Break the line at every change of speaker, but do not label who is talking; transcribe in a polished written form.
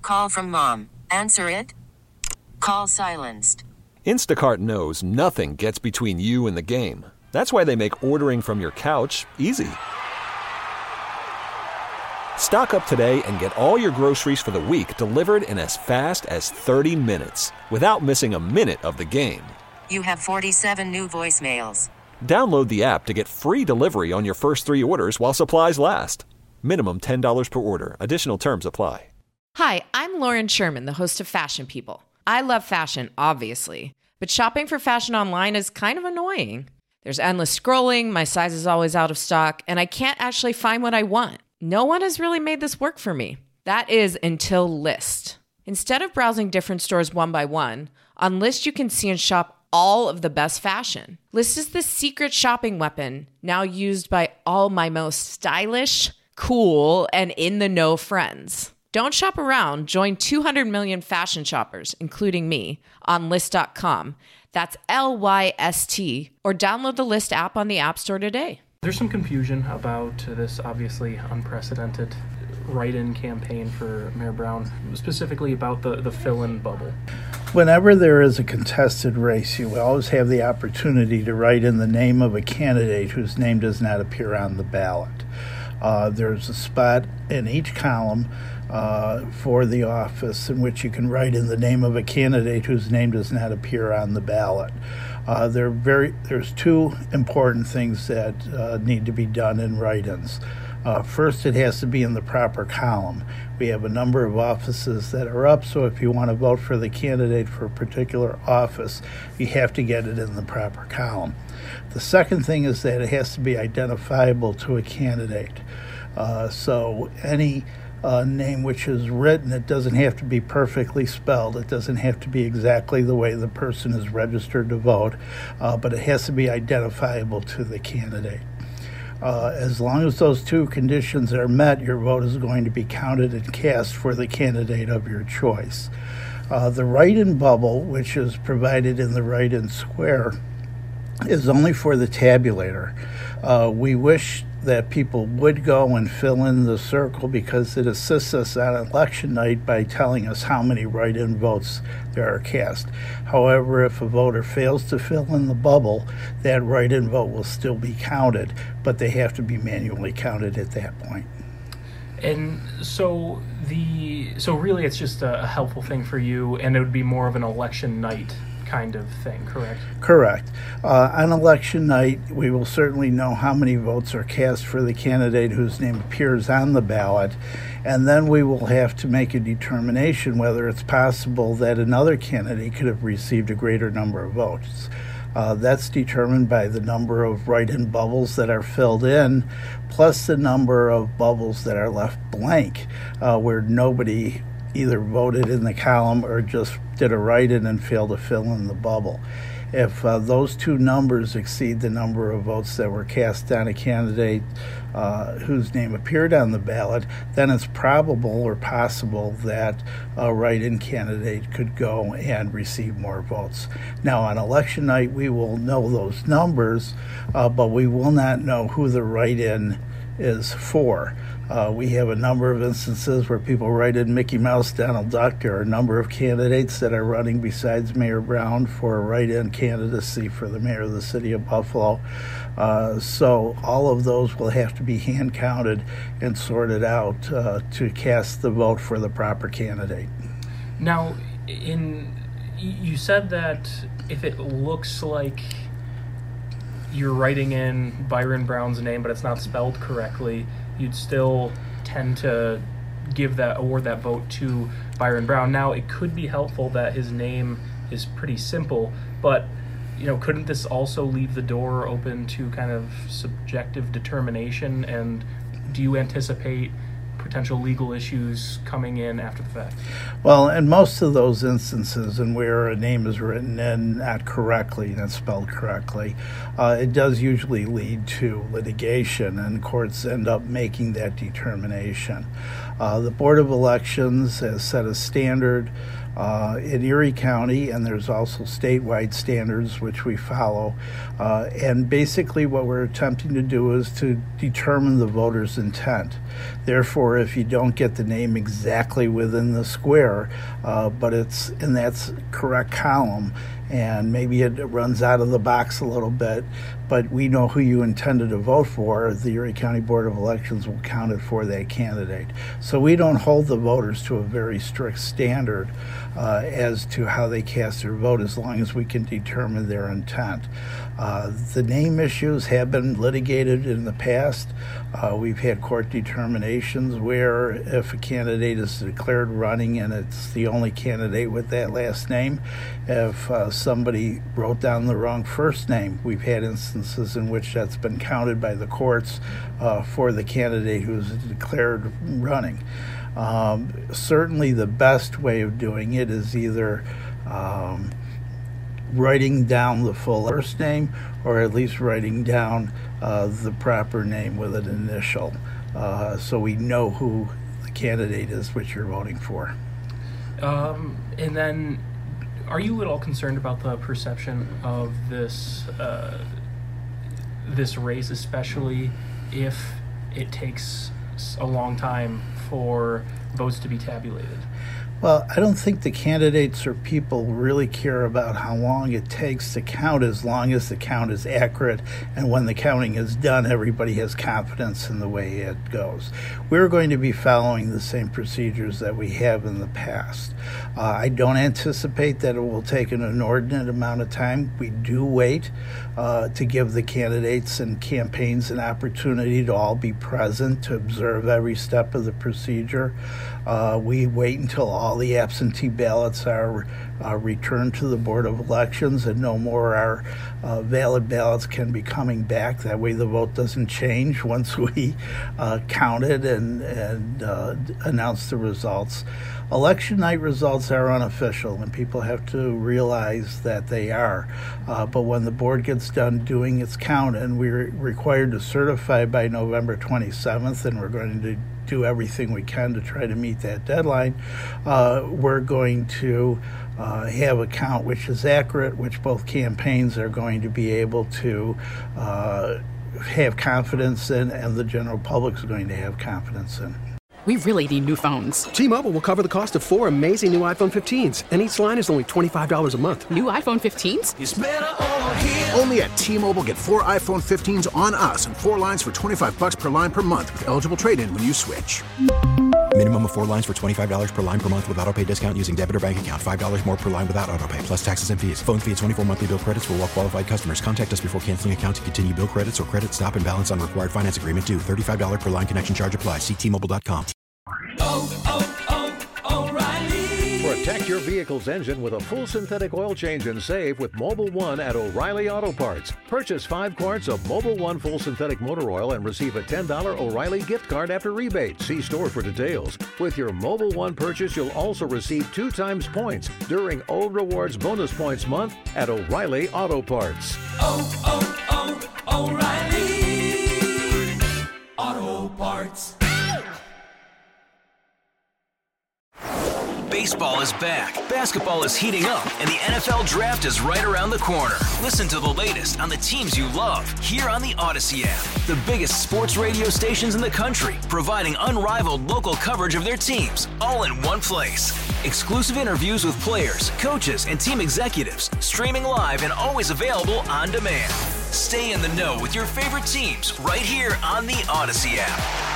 Call from mom. Answer it. Call silenced.
Instacart knows nothing gets between you and the game. That's why they make ordering from your couch easy. Stock up today and get all your groceries for the week delivered in as fast as 30 minutes without missing a minute of the game.
You have 47 new voicemails.
Download the app to get free delivery on your first 3 orders while supplies last. Minimum $10 per order. Additional terms apply.
Hi, I'm Lauren Sherman, the host of Fashion People. I love fashion, obviously, but shopping for fashion online is kind of annoying. There's endless scrolling, my size is always out of stock, and I can't actually find what I want. No one has really made this work for me. That is until Lyst. Instead of browsing different stores one by one, on Lyst you can see and shop all of the best fashion. Lyst is the secret shopping weapon now used by all my most stylish, cool, and in-the-know friends. Don't shop around. Join 200 million fashion shoppers, including me, on Lyst.com. That's Lyst, or download the Lyst app on the App Store today.
There's some confusion about this obviously unprecedented write-in campaign for Mayor Brown, specifically about the fill-in bubble.
Whenever there is a contested race, you always have the opportunity to write in the name of a candidate whose name does not appear on the ballot. There's a spot in each column for the office in which you can write in the name of a candidate whose name does not appear on the ballot. There's 2 important things that need to be done in write-ins. First, it has to be in the proper column. We have a number of offices that are up, so if you want to vote for the candidate for a particular office, you have to get it in the proper column. The second thing is that it has to be identifiable to a candidate. So any name which is written, it doesn't have to be perfectly spelled. It doesn't have to be exactly the way the person is registered to vote, but it has to be identifiable to the candidate. As long as those 2 conditions are met, your vote is going to be counted and cast for the candidate of your choice. The write-in bubble, which is provided in the write-in square, is only for the tabulator. We wish that people would go and fill in the circle because it assists us on election night by telling us how many write-in votes there are cast. However, if a voter fails to fill in the bubble, that write-in vote will still be counted, but they have to be manually counted at that point.
And so really it's just a helpful thing for you, and it would be more of an election night kind of thing, correct?
Correct. On election night, we will certainly know how many votes are cast for the candidate whose name appears on the ballot, and then we will have to make a determination whether it's possible that another candidate could have received a greater number of votes. That's determined by the number of write-in bubbles that are filled in, plus the number of bubbles that are left blank, where nobody either voted in the column or just did a write-in and failed to fill in the bubble. If those 2 numbers exceed the number of votes that were cast on a candidate whose name appeared on the ballot, then it's probable or possible that a write-in candidate could go and receive more votes. Now, on election night, we will know those numbers, but we will not know who the write-in is for. We have a number of instances where people write in Mickey Mouse, Donald Duck. There are a number of candidates that are running besides Mayor Brown for a write-in candidacy for the mayor of the city of Buffalo. So all of those will have to be hand counted and sorted out to cast the vote for the proper candidate.
Now, you said that if it looks like you're writing in Byron Brown's name, but it's not spelled correctly, you'd still tend to award that vote to Byron Brown. Now, it could be helpful that his name is pretty simple, but couldn't this also leave the door open to kind of subjective determination? And do you anticipate potential legal issues coming in after the fact?
Well, in most of those instances, and where a name is written in not correctly, not spelled correctly, it does usually lead to litigation, and courts end up making that determination. The Board of Elections has set a standard in Erie County, and there's also statewide standards which we follow. And basically what we're attempting to do is to determine the voter's intent. Therefore, if you don't get the name exactly within the square, but it's in that correct column, and maybe it runs out of the box a little bit, but we know who you intended to vote for, the Erie County Board of Elections will count it for that candidate. So we don't hold the voters to a very strict standard as to how they cast their vote, as long as we can determine their intent. The name issues have been litigated in the past. We've had court determinations where if a candidate is declared running and it's the only candidate with that last name, if somebody wrote down the wrong first name, we've had instances in which that's been counted by the courts for the candidate who's declared running. Certainly the best way of doing it is either writing down the full first name, or at least writing down the proper name with an initial, so we know who the candidate is which you're voting for.
And then, are you at all concerned about the perception of this this race, especially if it takes a long time for votes to be tabulated?
Well, I don't think the candidates or people really care about how long it takes to count, as long as the count is accurate, and when the counting is done, everybody has confidence in the way it goes. We're going to be following the same procedures that we have in the past. I don't anticipate that it will take an inordinate amount of time. We do wait to give the candidates and campaigns an opportunity to all be present, to observe every step of the procedure. We wait until all the absentee ballots are returned to the Board of Elections, and no more our valid ballots can be coming back. That way the vote doesn't change once we count it and announce the results. Election night results are unofficial, and people have to realize that they are. But when the board gets done doing its count, and we're required to certify by November 27th, and we're going to do everything we can to try to meet that deadline, we're going to have a count which is accurate, which both campaigns are going to be able to have confidence in, and the general public is going to have confidence in.
We really need new phones.
T-Mobile will cover the cost of 4 amazing new iPhone 15s, and each line is only $25 a month.
New iPhone 15s?
It's better over here. Only at T-Mobile, get 4 iPhone 15s on us and 4 lines for $25 per line per month with eligible trade-in when you switch.
Minimum of 4 lines for $25 per line per month with autopay discount using debit or bank account. $5 more per line without autopay, plus taxes and fees. Phone fee at 24 monthly bill credits for well-qualified customers. Contact us before canceling account to continue bill credits or credit stop and balance on required finance agreement due. $35 per line connection charge applies. See T-Mobile.com.
O'Reilly. Protect your vehicle's engine with a full synthetic oil change and save with Mobil 1 at O'Reilly Auto Parts. Purchase 5 quarts of Mobil 1 full synthetic motor oil and receive a $10 O'Reilly gift card after rebate. See store for details. With your Mobil 1 purchase, you'll also receive 2 times points during O Rewards Bonus Points Month at O'Reilly Auto Parts.
O'Reilly Auto Parts.
Baseball is back, basketball is heating up, and the NFL Draft is right around the corner. Listen to the latest on the teams you love here on the Odyssey app. The biggest sports radio stations in the country, providing unrivaled local coverage of their teams, all in one place. Exclusive interviews with players, coaches, and team executives, streaming live and always available on demand. Stay in the know with your favorite teams right here on the Odyssey app.